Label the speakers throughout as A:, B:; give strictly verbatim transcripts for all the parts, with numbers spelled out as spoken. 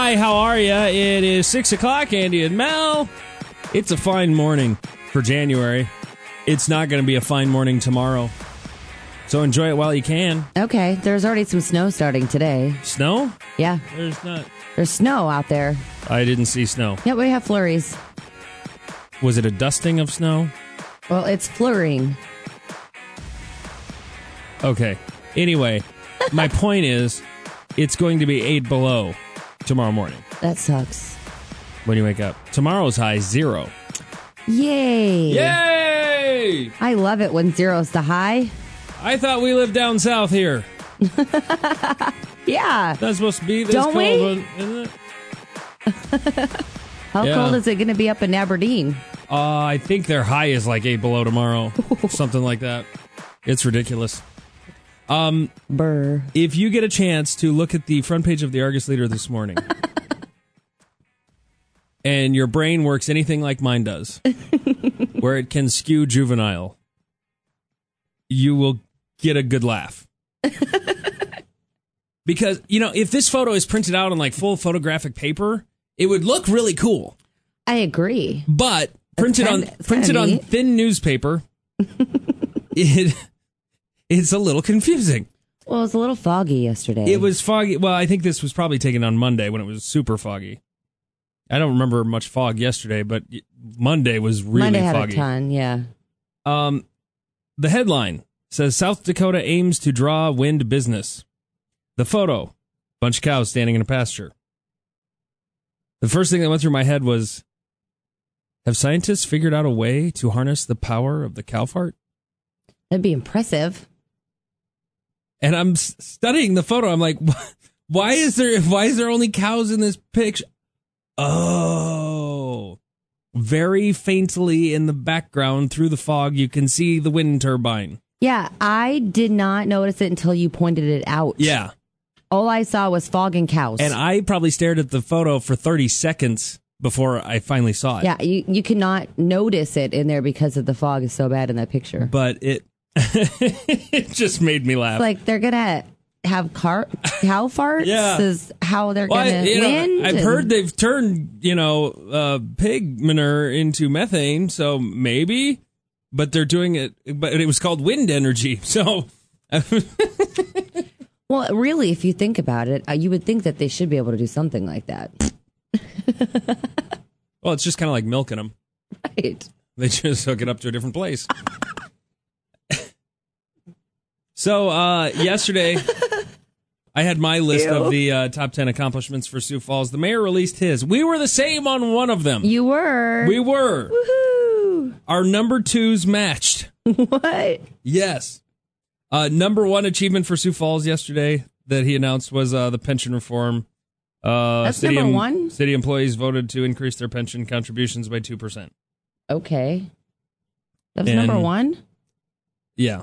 A: Hi, how are you? It is six o'clock, Andy and Mel. It's a fine morning for January. It's not going to be a fine morning tomorrow. So enjoy it while you can.
B: Okay, there's already some snow starting today.
A: Snow?
B: Yeah.
A: There's not.
B: There's snow out there.
A: I didn't see snow.
B: Yeah, we have flurries.
A: Was it a dusting of snow?
B: Well, it's flurrying.
A: Okay. Anyway, my point is, it's going to be eight below tomorrow morning.
B: That sucks.
A: When you wake up. Tomorrow's high, zero.
B: Yay!
A: Yay!
B: I love it when zero's the high.
A: I thought we lived down south here.
B: Yeah.
A: That's supposed to be this
B: Don't
A: cold,
B: we?
A: isn't it?
B: How
A: Yeah.
B: cold is it going to be up in Aberdeen?
A: Uh, I think their high is like eight below tomorrow. Something like that. It's ridiculous. Um,
B: Brr.
A: if you get a chance to look at the front page of the Argus Leader this morning, and your brain works anything like mine does, where it can skew juvenile, you will get a good laugh. Because, you know, if this photo is printed out on like full photographic paper, it would look really cool.
B: I agree.
A: But printed
B: kinda-
A: on
B: it's
A: printed
B: kinda
A: on
B: neat.
A: thin newspaper, it it's a little confusing.
B: Well, it was a little foggy yesterday.
A: It was foggy. Well, I think this was probably taken on Monday when it was super foggy. I don't remember much fog yesterday, but Monday was really
B: Monday had
A: foggy.
B: a ton, yeah.
A: Um, the headline says South Dakota aims to draw wind business. The photo, bunch of cows standing in a pasture. The first thing that went through my head was, have scientists figured out a way to harness the power of the cow fart?
B: That'd be impressive.
A: And I'm s- studying the photo. I'm like, why is there why is there only cows in this picture? Oh, very faintly in the background through the fog, you can see the wind turbine.
B: Yeah, I did not notice it until you pointed it out.
A: Yeah.
B: All I saw was fog and cows.
A: And I probably stared at the photo for thirty seconds before I finally saw it.
B: Yeah, you, you cannot notice it in there because of the fog is so bad in that picture.
A: But it it just made me laugh.
B: It's like they're going to have car- cow farts
A: Yeah.
B: is how they're
A: Well, I-
B: going to
A: you know,
B: win.
A: I've
B: and-
A: heard they've turned, you know, uh, pig manure into methane, so maybe. But they're doing it, but it was called wind energy, so.
B: Well, really, if you think about it, uh, you would think that they should be able to do something like that.
A: Well, it's just kind of like milking them.
B: Right.
A: They just hook it up to a different place. So, uh, yesterday, I had my list
B: Ew.
A: of the uh, top ten accomplishments for Sioux Falls. The mayor released his. We were the same on one of them.
B: You were.
A: We were.
B: Woohoo.
A: Our number twos matched.
B: What?
A: Yes. Uh, number one achievement for Sioux Falls yesterday that he announced was uh, the pension reform. Uh,
B: That's
A: city
B: number
A: em-
B: one?
A: City employees voted to increase their pension contributions by two percent.
B: Okay. That was
A: And-
B: number one?
A: Yeah.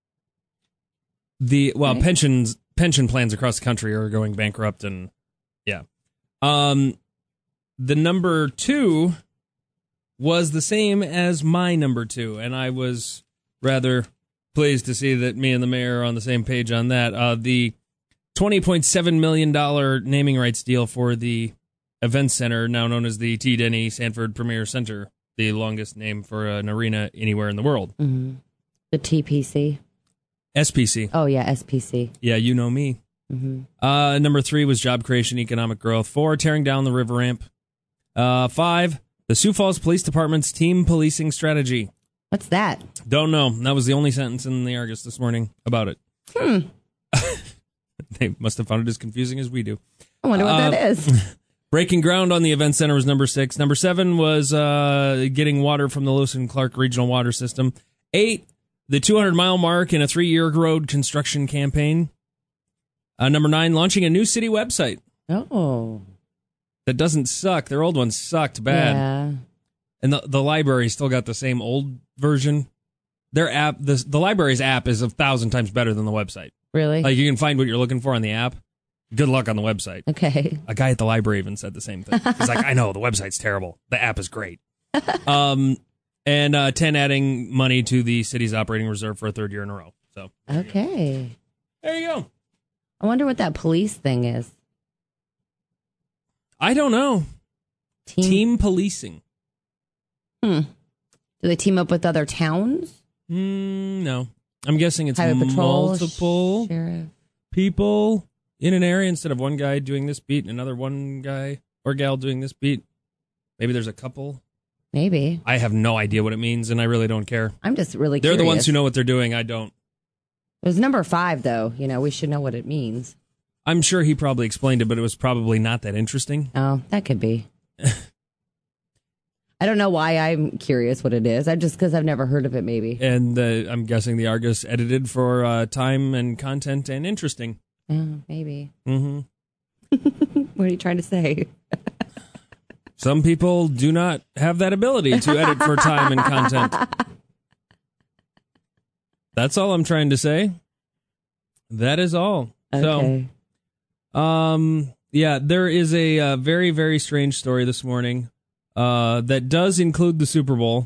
A: The well,
B: Okay.
A: pensions pension plans across the country are going bankrupt, and yeah. Um, the number two was the same as my number two, and I was rather pleased to see that me and the mayor are on the same page on that. Uh, the twenty point seven million dollars naming rights deal for the event center, now known as the T. Denny Sanford Premier Center, the longest name for an arena anywhere in the world.
B: Mm-hmm. The T P C.
A: S P C.
B: Oh, yeah, S P C.
A: Yeah, you know me.
B: Mm-hmm.
A: Uh, number three was job creation, economic growth. Four, tearing down the river ramp. Uh, five, the Sioux Falls Police Department's team policing strategy.
B: What's that?
A: Don't know. That was the only sentence in the Argus this morning about it.
B: Hmm.
A: They must have found it as confusing as we do.
B: I wonder what
A: Uh,
B: that is.
A: Breaking ground on the event center was number six. Number seven was uh, getting water from the Lewis and Clark Regional Water System. Eight, the two hundred mile mark in a three-year road construction campaign. Uh, number nine, launching a new city website
B: Oh.
A: that doesn't suck. Their old one sucked bad.
B: Yeah.
A: And the, the library still got the same old version. Their app, the, the library's app is a thousand times better than the website.
B: Really?
A: Like, you can find what you're looking for on the app. Good luck on the website.
B: Okay.
A: A guy at the library even said the same thing. He's like, I know, the website's terrible. The app is great. Um, and uh, ten, adding money to the city's operating reserve for a third year in a row. So
B: Okay.
A: there you go.
B: I wonder what that police thing is.
A: I don't know.
B: Team,
A: Team policing.
B: Hmm. Do they team up with other towns?
A: Mm, no. I'm guessing it's
B: Highway patrol,
A: multiple
B: sheriff.
A: people in an area instead of one guy doing this beat and another one guy or gal doing this beat. Maybe there's a couple.
B: Maybe.
A: I have no idea what it means, and I really don't care.
B: I'm just really
A: They're
B: curious.
A: the ones who know what they're doing. I don't.
B: It was number five, though. You know, we should know what it means.
A: I'm sure he probably explained it, but it was probably not that interesting.
B: Oh, that could be. I don't know why I'm curious what it is. I just because I've never heard of it, maybe.
A: And uh, I'm guessing the Argus edited for uh, time and content and interesting.
B: Oh, maybe.
A: Mm-hmm.
B: What are you trying to say?
A: Some people do not have that ability to edit for time and content. That's all I'm trying to say. That is all.
B: Okay.
A: So, um, yeah, there is a uh, very, very strange story this morning uh, that does include the Super Bowl.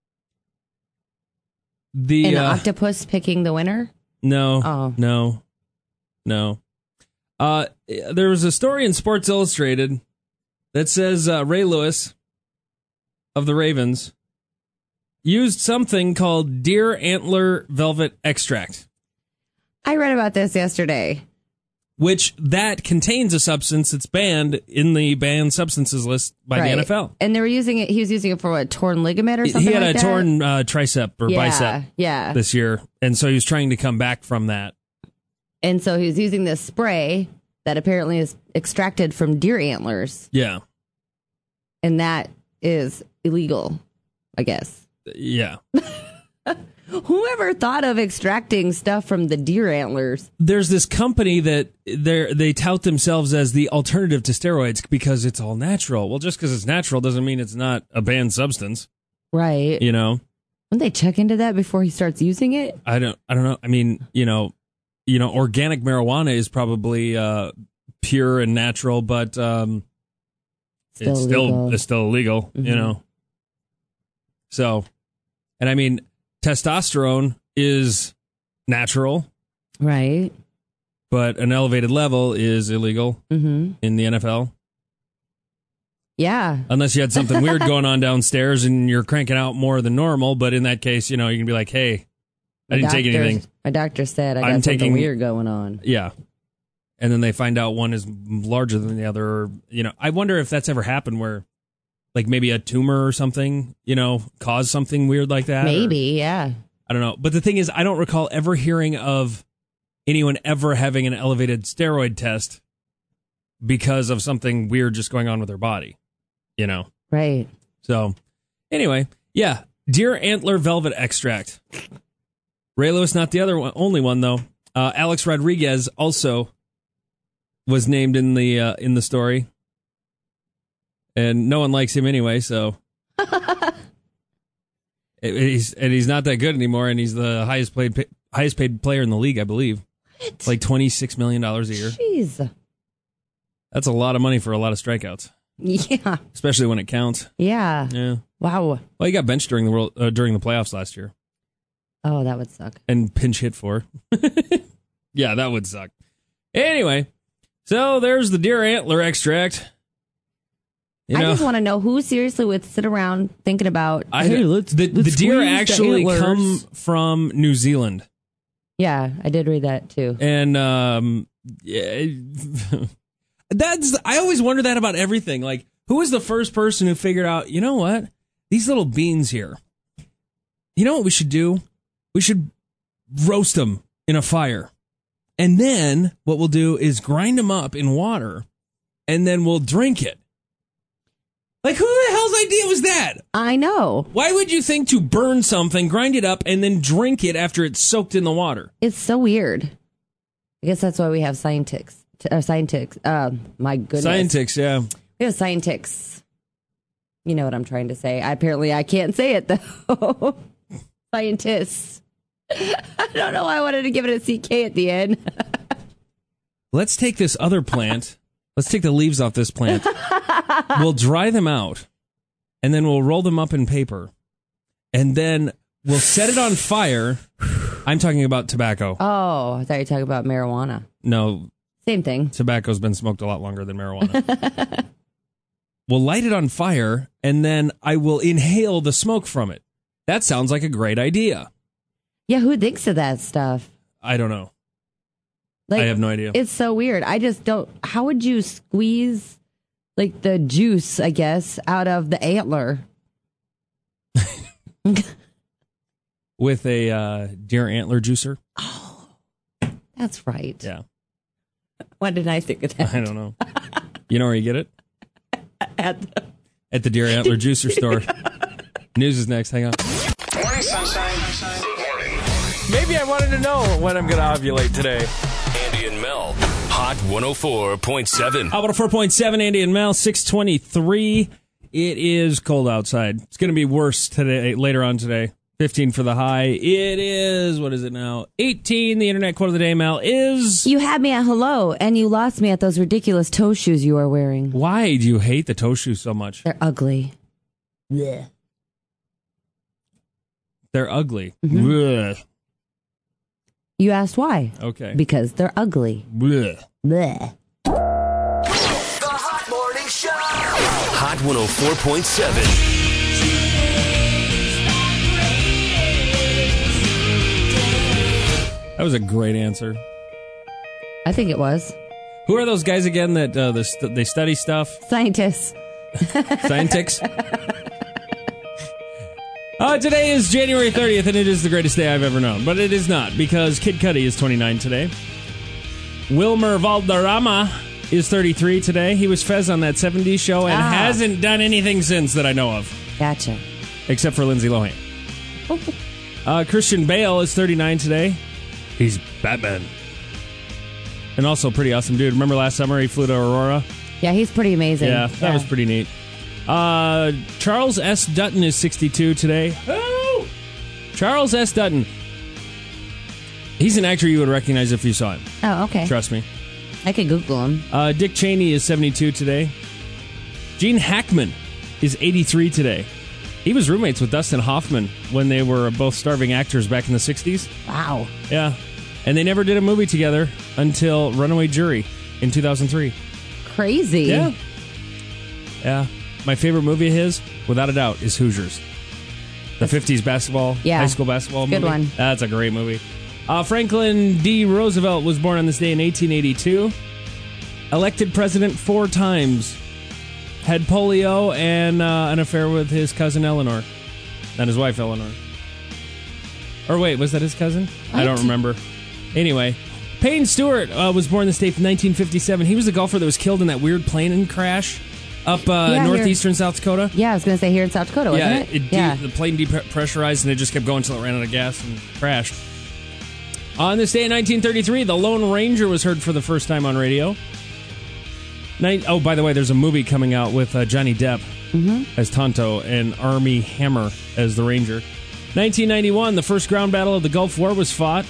A: The
B: An
A: uh,
B: octopus picking the winner?
A: no,
B: Oh.
A: no, no. Uh, there was a story in Sports Illustrated that says uh, Ray Lewis of the Ravens used something called deer antler velvet extract,
B: I read about this yesterday.
A: which that contains a substance that's banned in the banned substances list by
B: Right.
A: the N F L.
B: And they were using it, he was using it for what, torn ligament or something
A: He had
B: like
A: a
B: that?
A: torn uh, tricep or
B: yeah,
A: bicep
B: Yeah.
A: this year, and so he was trying to come back from that.
B: And so he was using this spray that apparently is extracted from deer antlers.
A: Yeah,
B: And that is illegal, I guess.
A: yeah.
B: Whoever thought of extracting stuff from the deer antlers?
A: There's this company that they they tout themselves as the alternative to steroids because it's all natural. Well, just because it's natural doesn't mean it's not a banned substance.
B: Right.
A: You know,
B: Wouldn't they check into that before he starts using it?
A: I don't. I don't know. I mean, you know, you know, organic marijuana is probably uh, pure and natural, but um,
B: Still
A: it's still
B: illegal.
A: it's still illegal. You
B: Mhm.
A: know. So, and I mean, testosterone is natural,
B: Right.
A: but an elevated level is illegal
B: Mm-hmm.
A: in the N F L.
B: Yeah.
A: Unless you had something weird going on downstairs and you're cranking out more than normal, but in that case, you know, you can be like, hey, I didn't take
B: Doctor-
A: anything.
B: My doctor said I got
A: I'm
B: something
A: taking-
B: weird going on.
A: Yeah. And then they find out one is larger than the other. Or, you know, I wonder if that's ever happened where, like, maybe a tumor or something, you know, caused something weird like that. or-
B: Maybe, yeah.
A: I don't know. But the thing is, I don't recall ever hearing of anyone ever having an elevated steroid test because of something weird just going on with their body, you know?
B: Right.
A: So, anyway, yeah, deer antler velvet extract. Ray Lewis, not the other one, only one though. Uh, Alex Rodriguez also was named in the uh, in the story, and no one likes him anyway. So, It- he's and he's not that good anymore, and he's the highest paid highest paid player in the league, I believe.
B: What?
A: Like twenty six million dollars a year.
B: Jeez.
A: That's a lot of money for a lot of strikeouts,
B: Yeah.
A: especially when it counts.
B: Yeah.
A: Yeah.
B: Wow.
A: Well, he got benched during the world uh, during the playoffs last year.
B: Oh, that would suck.
A: And pinch hit for. Yeah, that would suck. Anyway, so there's the deer antler extract. You
B: I
A: know,
B: just want to know who seriously would sit around thinking about,
A: I,
B: hey, let's,
A: the,
B: let's
A: the deer
B: squeeze the
A: actually
B: antlers.
A: come from New Zealand.
B: Yeah, I did read that too.
A: And um, yeah, that's I always wonder that about everything. Like, who was the first person who figured out, you know what? These little beans here, you know what we should do? We should roast them in a fire. And then what we'll do is grind them up in water, and then we'll drink it. Like, who the hell's idea was that?
B: I know.
A: Why would you think to burn something, grind it up, and then drink it after it's soaked in the water?
B: It's so weird. I guess that's why we have scientists. Uh, scientists. Uh, my goodness.
A: Scientists, yeah.
B: We have scientists. You know what I'm trying to say. I, apparently, I can't say it, though. Scientists. I don't know why I wanted to give it a C K at the end.
A: Let's take this other plant. Let's take the leaves off this plant. We'll dry them out, and then we'll roll them up in paper, and then we'll set it on fire. I'm talking about tobacco.
B: Oh, I thought you were talking about marijuana.
A: No,
B: Same thing.
A: tobacco's been smoked a lot longer than marijuana. will light it on fire, and then I will inhale the smoke from it. That sounds like a great idea.
B: Yeah, who thinks of that stuff?
A: I don't know.
B: Like,
A: I have no idea.
B: It's so weird. I just don't. How would you squeeze, like, the juice, I guess, out of the antler?
A: With a uh, deer antler juicer?
B: Oh, that's right.
A: Yeah.
B: Why didn't I think of that?
A: I don't know. You know where you get it?
B: At the,
A: At the deer antler juicer store. News is next. Hang on.
C: Morning, sunshine. Good morning.
D: Maybe I wanted to know when I'm going to ovulate today.
C: Andy and Mel. Hot one oh four point seven.
A: Hot one oh four point seven, Andy and Mel, six twenty-three. It is cold outside. It's going to be worse today, later on today. fifteen for the high. It is, what is it now? eighteen. The internet quote of the day, Mel, is...
B: You had me at hello, and you lost me at those ridiculous toe shoes you are wearing.
A: Why do you hate the toe shoes so much?
B: They're ugly. Yeah.
A: They're ugly.
B: Mm-hmm.
A: Blech.
B: You asked why?
A: Okay.
B: Because they're ugly.
A: Blech.
B: Bleh.
C: The Hot Morning Show. Hot one oh four point seven.
A: That was a great answer.
B: I think it was.
A: Who are those guys again that uh, the st- they study stuff?
B: Scientists.
A: Scientists? Uh, today is January thirtieth, and it is the greatest day I've ever known. But it is not, because Kid Cudi is twenty-nine today. Wilmer Valderrama is thirty-three today. He was Fez on that seventies show and
B: Ah.
A: hasn't done anything since that I know of.
B: Gotcha.
A: Except for Lindsay Lohan. Uh, Christian Bale is thirty-nine today. He's Batman. And also a pretty awesome dude. Remember last summer he flew to Aurora?
B: Yeah, he's pretty amazing.
A: Yeah, that was pretty neat. Uh, Charles S. Dutton is sixty-two today. Oh! Charles S. Dutton. He's an actor you would recognize if you saw him.
B: Oh, okay.
A: Trust me.
B: I could Google him.
A: Uh, Dick Cheney is seventy-two today. Gene Hackman is eighty-three today. He was roommates with Dustin Hoffman when they were both starving actors back in the sixties.
B: Wow.
A: Yeah. And they never did a movie together until Runaway Jury in two thousand three.
B: Crazy.
A: Yeah. Yeah. My favorite movie of his, without a doubt, is Hoosiers. The fifties basketball,
B: Yeah.
A: high school basketball
B: Good
A: movie.
B: one.
A: That's a great movie. Uh, Franklin D. Roosevelt was born on this day in eighteen eighty-two. Elected president four times. Had polio and uh, an affair with his cousin Eleanor. And his wife Eleanor. Or wait, was that his cousin? I don't
B: What?
A: remember. Anyway, Payne Stewart uh, was born this day in nineteen fifty-seven. He was the golfer that was killed in that weird plane crash up uh,
B: Yeah,
A: northeastern South Dakota.
B: Yeah, I was going to say here in South Dakota, wasn't
A: yeah,
B: it?
A: it
B: yeah.
A: de- the plane depressurized and it just kept going until it ran out of gas and crashed. On this day in nineteen thirty-three, the Lone Ranger was heard for the first time on radio. Nin- oh, by the way, there's a movie coming out with uh, Johnny Depp
B: Mm-hmm.
A: as Tonto and Armie Hammer as the Ranger. nineteen ninety-one, the first ground battle of the Gulf War was fought.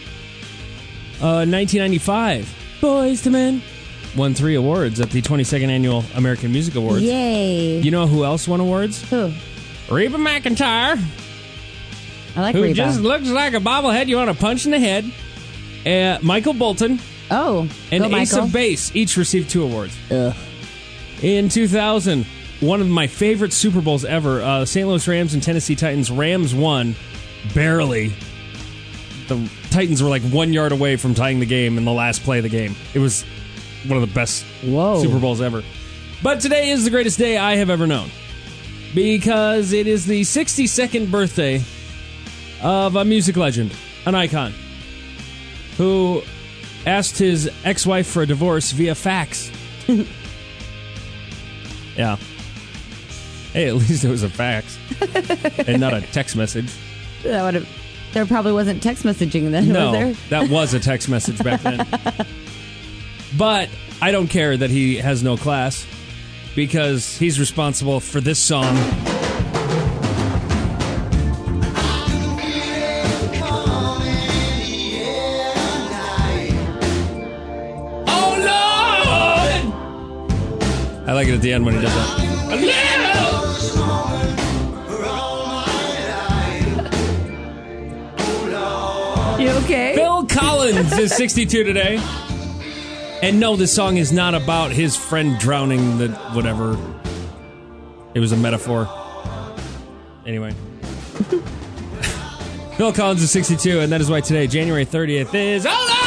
A: Uh, nineteen ninety-five, Boys to Men won three awards at the twenty-second Annual American Music Awards.
B: Yay.
A: You know who else won awards?
B: Who?
A: Reba McEntire,
B: I like
A: who
B: Reba.
A: just looks like a bobblehead you want to punch in the head. Uh, Michael Bolton
B: oh,
A: and
B: go
A: Ace
B: Michael.
A: of Base each received two awards.
B: Ugh.
A: In two thousand, one of my favorite Super Bowls ever, uh, Saint Louis Rams and Tennessee Titans. Rams won, barely. The Titans were like one yard away from tying the game in the last play of the game. It was one of the best
B: Whoa.
A: Super Bowls ever. But today is the greatest day I have ever known, because it is the sixty-second birthday of a music legend, an icon, who asked his ex-wife for a divorce via fax. Yeah. Hey, at least it was a fax and not a text message.
B: That would have. There probably wasn't text messaging then,
A: No,
B: was there?
A: that was a text message back then. But I don't care that he has no class, because he's responsible for this song. I like it at the end when he does that.
B: You okay?
A: Phil Collins is sixty-two today. And no, this song is not about his friend drowning the whatever It was a metaphor. Anyway. Phil Collins is sixty-two, and that is why today, January thirtieth, is...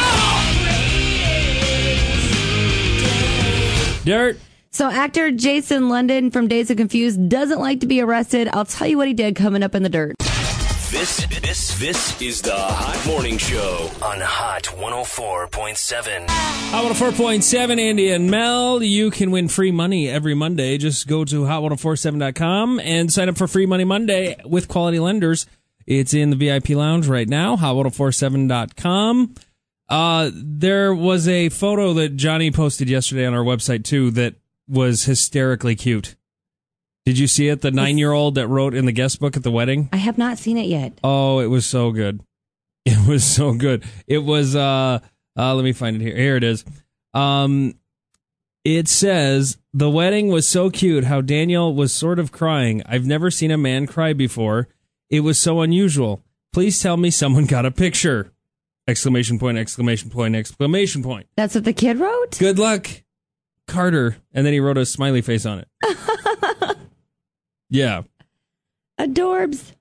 A: Dirt.
B: So actor Jason London from Dazed and Confused doesn't like to be arrested. I'll tell you what he did coming up in the dirt.
C: This, this, this is the Hot Morning Show on Hot one oh four point seven.
A: Hot one oh four point seven, Andy and Mel. You can win free money every Monday. Just go to hot ten forty-seven dot com and sign up for Free Money Monday with Quality Lenders. It's in the V I P lounge right now, hot ten forty-seven dot com. Uh, there was a photo that Johnny posted yesterday on our website, too, that was hysterically cute. Did you see it? The nine-year-old that wrote in the guest book at the wedding?
B: I have not seen it yet.
A: Oh, it was so good. It was so good. It was, uh, uh, let me find it here. Here it is. Um, it says, the wedding was so cute how Daniel was sort of crying. I've never seen a man cry before. It was so unusual. Please tell me someone got a picture. Exclamation point, exclamation point, exclamation point.
B: That's what the kid wrote?
A: Good luck, Carter. And then he wrote a smiley face on it. Yeah.
B: Adorbs.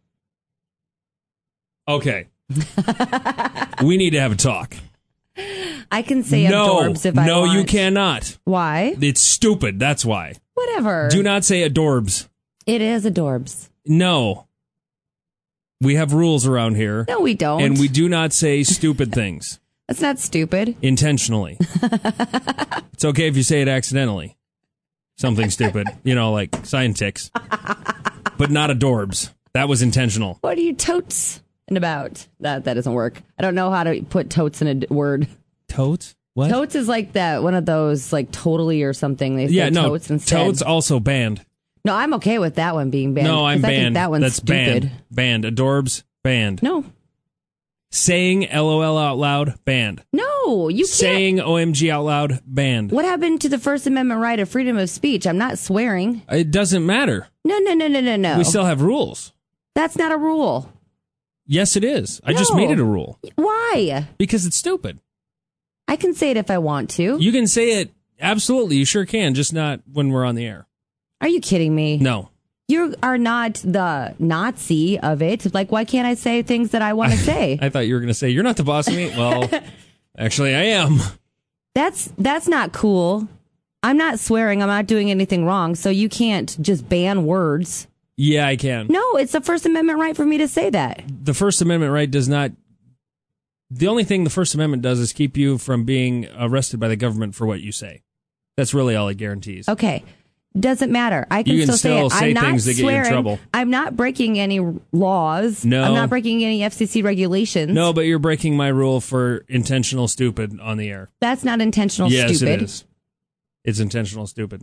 A: Okay. We need to have a talk.
B: I can say
A: no,
B: adorbs if I
A: no,
B: want.
A: No, you cannot.
B: Why?
A: It's stupid. That's why.
B: Whatever.
A: Do not say adorbs.
B: It is adorbs.
A: No. We have rules around here.
B: No, we don't.
A: And we do not say stupid things.
B: That's not stupid.
A: Intentionally. It's okay if you say it accidentally. Something stupid. You know, like scientics. But not adorbs. That was intentional.
B: What are you totes and about? That that doesn't work. I don't know how to put totes in a d- word.
A: Totes? What?
B: Totes is like that, one of those, like totally or something. They say
A: yeah, no,
B: totes instead.
A: Totes also banned.
B: No, I'm okay with that one being banned.
A: No, I'm
B: 'cause I think
A: banned.
B: that one's
A: That's
B: stupid.
A: banned. Banned. Adorbs, banned.
B: No.
A: Saying LOL out loud, banned.
B: No, you can't.
A: Saying O M G out loud, banned.
B: What happened to the First Amendment right of freedom of speech? I'm not swearing.
A: It doesn't matter.
B: No, no, no, no, no, no.
A: We still have rules.
B: That's not a rule.
A: Yes, it is. I
B: No.
A: just made it a rule.
B: Why?
A: Because it's stupid.
B: I can say it if I want to.
A: You can say it, absolutely, you sure can, just not when we're on the air.
B: Are you kidding me?
A: No.
B: You are not the Nazi of it. Like, why can't I say things that I want to say?
A: I thought you were going to say, you're not the boss of me. Well, actually, I am.
B: That's that's not cool. I'm not swearing. I'm not doing anything wrong. So you can't just ban words.
A: Yeah, I can.
B: No, it's the First Amendment right for me to say that.
A: The First Amendment right does not... The only thing the First Amendment does is keep you from being arrested by the government for what you say. That's really all it guarantees.
B: Okay. Doesn't matter. I can,
A: you can
B: still, say it.
A: say
B: I'm not
A: things that
B: swearing.
A: get you in trouble.
B: I'm not breaking any laws.
A: No.
B: I'm not breaking any F C C regulations.
A: No, but you're breaking my rule for intentional stupid on the air.
B: That's not intentional
A: yes,
B: stupid.
A: Yes, it is. It's intentional stupid.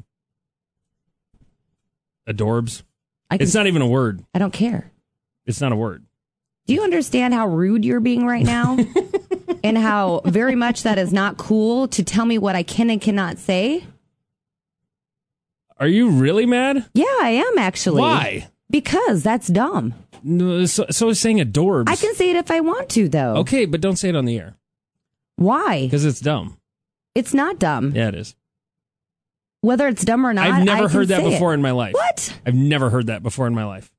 A: Adorbs?
B: I can,
A: It's not even a word.
B: I don't care.
A: It's not a word.
B: Do you understand how rude you're being right now? And how very much that is not cool to tell me what I can and cannot say?
A: Are you really mad?
B: Yeah, I am actually.
A: Why?
B: Because that's dumb.
A: No, so, so is saying adorbs.
B: I can say it if I want to, though.
A: Okay, but don't say it on the air.
B: Why?
A: Because it's dumb.
B: It's not dumb.
A: Yeah, it is.
B: Whether it's dumb or not,
A: I've never
B: I can
A: heard that
B: say
A: before
B: it.
A: in my life.
B: What?
A: I've never heard that before in my life.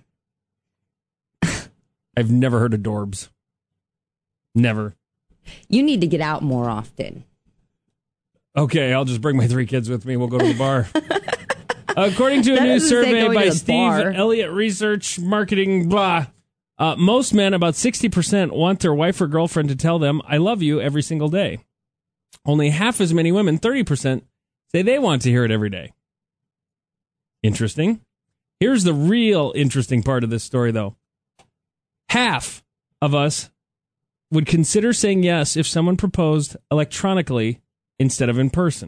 A: I've never heard adorbs. Never.
B: You need to get out more often.
A: Okay, I'll just bring my three kids with me. We'll go to the bar. According to a
B: That
A: new
B: doesn't say
A: survey
B: going
A: by
B: to the
A: Steve
B: bar.
A: Elliott Research Marketing, blah, uh, most men, about sixty percent, want their wife or girlfriend to tell them, I love you, every single day. Only half as many women, thirty percent, say they want to hear it every day. Interesting. Here's the real interesting part of this story, though. Half of us would consider saying yes if someone proposed electronically instead of in person.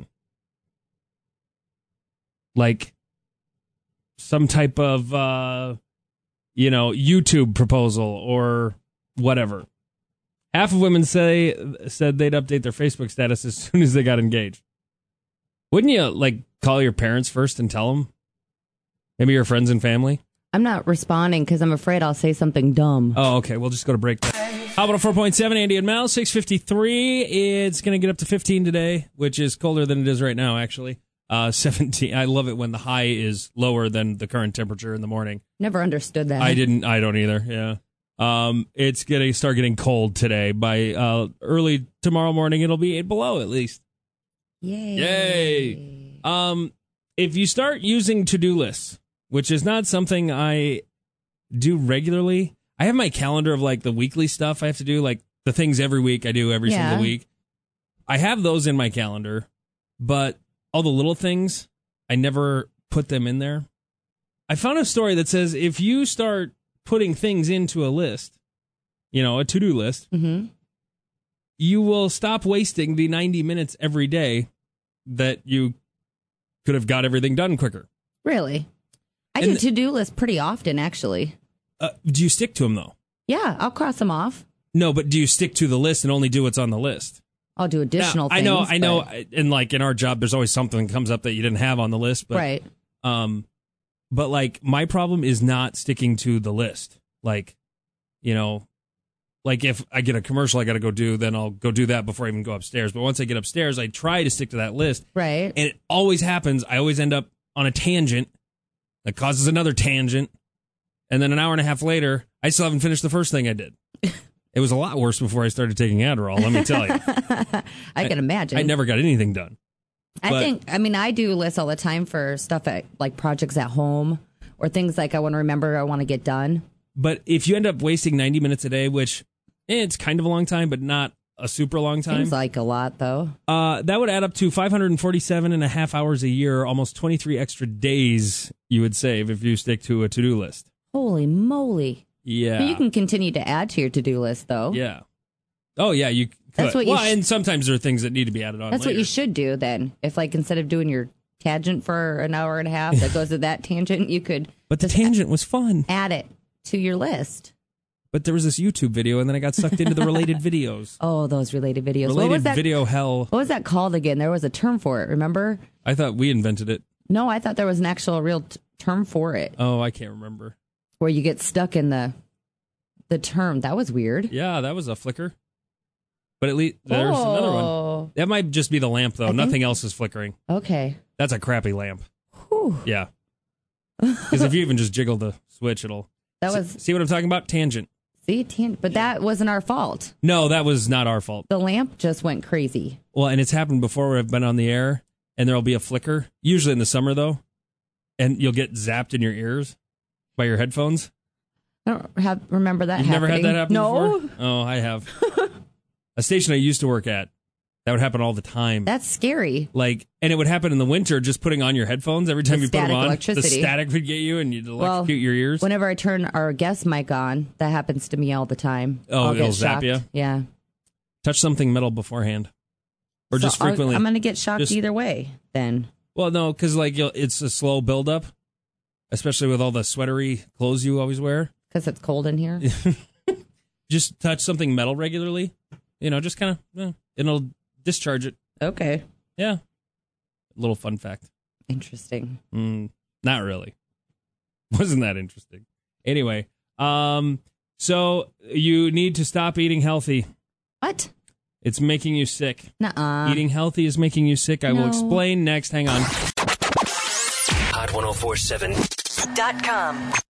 A: Like some type of, uh, you know, YouTube proposal or whatever. Half of women say said they'd update their Facebook status as soon as they got engaged. Wouldn't you, like, call your parents first and tell them? Maybe your friends and family?
B: I'm not responding because I'm afraid I'll say something dumb.
A: Oh, okay. We'll just go to break. How about a four point seven, Andy and Mel, six fifty-three. It's going to get up to fifteen today, which is colder than it is right now, actually. Uh, seventeen. I love it when the high is lower than the current temperature in the morning.
B: Never understood that.
A: I didn't. I don't either. Yeah. Um, it's gonna start getting cold today. By uh, early tomorrow morning, it'll be eight below at least.
B: Yay!
A: Yay! Um, if you start using to-do lists, which is not something I do regularly, I have my calendar of like the weekly stuff I have to do, like the things every week I do every
B: Yeah.
A: single week. I have those in my calendar, but all the little things, I never put them in there. I found a story that says if you start putting things into a list, you know, a to-do list,
B: Mm-hmm.
A: you will stop wasting the ninety minutes every day that you could have got everything done quicker.
B: Really? I
A: And
B: do
A: the-
B: to-do lists pretty often, actually.
A: Uh, do you stick to them, though?
B: Yeah, I'll cross them off.
A: No, but do you stick to the list and only do what's on the list?
B: I'll do additional
A: Now, I
B: things.
A: know, I know,
B: but-
A: and like in our job, there's always something that comes up that you didn't have on the list. But,
B: right.
A: Um, but like my problem is not sticking to the list. Like, you know, like if I get a commercial I got to go do, then I'll go do that before I even go upstairs. But once I get upstairs, I try to stick to that list.
B: Right.
A: And it always happens. I always end up on a tangent that causes another tangent. And then an hour and a half later, I still haven't finished the first thing I did. It was a lot worse before I started taking Adderall, let me tell you.
B: I can imagine.
A: I never got anything done.
B: I
A: but-
B: think, I mean, I do lists all the time for stuff at, like projects at home or things like I want to remember I want to get done.
A: But if you end up wasting ninety minutes a day, which eh, it's kind of a long time, but not a super long time,
B: Seems like a lot, though.
A: uh, that would add up to five hundred forty-seven and a half hours a year, almost twenty-three extra days you would save if you stick to a to-do list.
B: Holy moly.
A: Yeah.
B: But you can continue to add to your to-do list, though.
A: Yeah. Oh, yeah, you could.
B: That's what you
A: well,
B: sh-
A: and sometimes there are things that need to be added on
B: That's
A: later.
B: what you should do then. If, like, instead of doing your tangent for an hour and a half that goes to that tangent, you could
A: But the tangent was fun.
B: add it to your list.
A: But there was this YouTube video, and then I got sucked into the related videos.
B: Oh, those related videos. what was
A: Related
B: that?
A: video hell.
B: What was that called again? There was a term for it, remember?
A: I thought we invented it.
B: No, I thought there was an actual real t- term for it
A: Oh, I can't remember.
B: where you get stuck in the the term. That was weird.
A: Yeah, that was a flicker. But at least there's another one.
B: Oh,
A: That might just be the lamp, though.
B: I think-
A: Nothing else is flickering.
B: okay.
A: That's a crappy lamp.
B: Whew.
A: Yeah. Because if you even just jiggle the switch, it'll...
B: That
A: See-
B: was,
A: See what I'm talking about? Tangent.
B: see, tan- but that wasn't our fault.
A: No, that was not our fault.
B: The lamp just went crazy.
A: Well, and it's happened before where I've been on the air, and there'll be a flicker, usually in the summer, though, and you'll get zapped in your ears by your headphones.
B: I don't have remember that
A: You've never
B: happening.
A: had that happen
B: no,
A: before? Oh, I have. A station I used to work at, that would happen all the time.
B: that's scary.
A: Like, and it would happen in the winter, just putting on your headphones every time
B: The
A: you put them
B: static
A: on.
B: electricity.
A: The static would get you, and you'd
B: Well,
A: electrocute your ears.
B: Whenever I turn our guest mic on, that happens to me all the time.
A: Oh,
B: I'll get
A: it'll zap
B: shocked.
A: ya?
B: Yeah.
A: Touch something metal beforehand, or
B: So
A: just
B: I'll-
A: frequently.
B: I'm going to get shocked
A: just-
B: either way. Then
A: Well, no, because like you'll, it's a slow buildup, especially with all the sweatery clothes you always wear.
B: because it's cold in here.
A: Just touch something metal regularly. You know, just kind of, eh, it'll discharge it.
B: Okay.
A: Yeah. Little fun fact.
B: Interesting.
A: Mm, not really. Wasn't that interesting? Anyway, um, so you need to stop eating healthy.
B: What?
A: It's making you sick.
B: Nuh-uh.
A: Eating healthy is making you sick. I will
B: No.
A: explain next. Hang on.
C: Hot ten forty-seven
E: dot com.